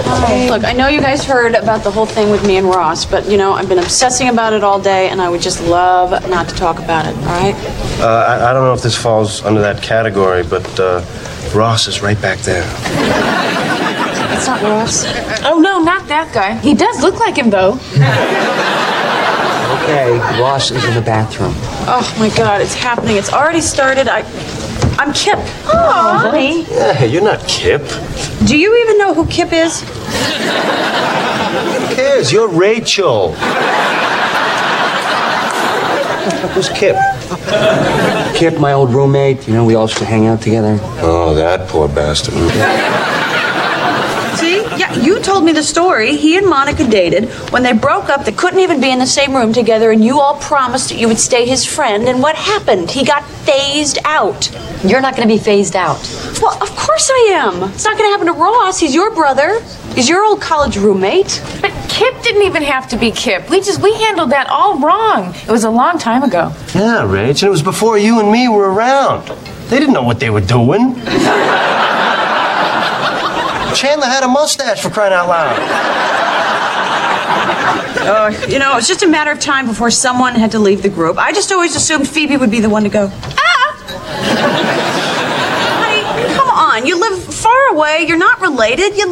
Look, I know you guys heard about the whole thing with me and Ross, but, you know, I've been obsessing about it all day, and I would just love not to talk about it, all right? I don't know if this falls under that category, but Ross is right back there. It's not Ross. Oh, no, not that guy. He does look like him, though. Okay, Ross is in the bathroom. Oh, my God, it's happening. It's already started. I'm Kip. Oh, honey. Yeah, you're not Kip. Do you even know who Kip is? Who cares? You're Rachel. Who's Kip? Kip, my old roommate. You know, we all used to hang out together. Oh, that poor bastard. See? Yeah, you told me the story. He and Monica dated. When they broke up, they couldn't even be in the same room together, and you all promised that you would stay his friend. And what happened? He got phased out. You're not going to be phased out. Well, of course I am. It's not going to happen to Ross. He's your brother. He's your old college roommate. But Kip didn't even have to be Kip. We handled that all wrong. It was a long time ago. Yeah, Rach, and it was before you and me were around. They didn't know what they were doing. Chandler had a mustache, for crying out loud. You know, it was just a matter of time before someone had to leave the group. I just always assumed Phoebe would be the one to go. Honey, come on. You live far away. You're not related. You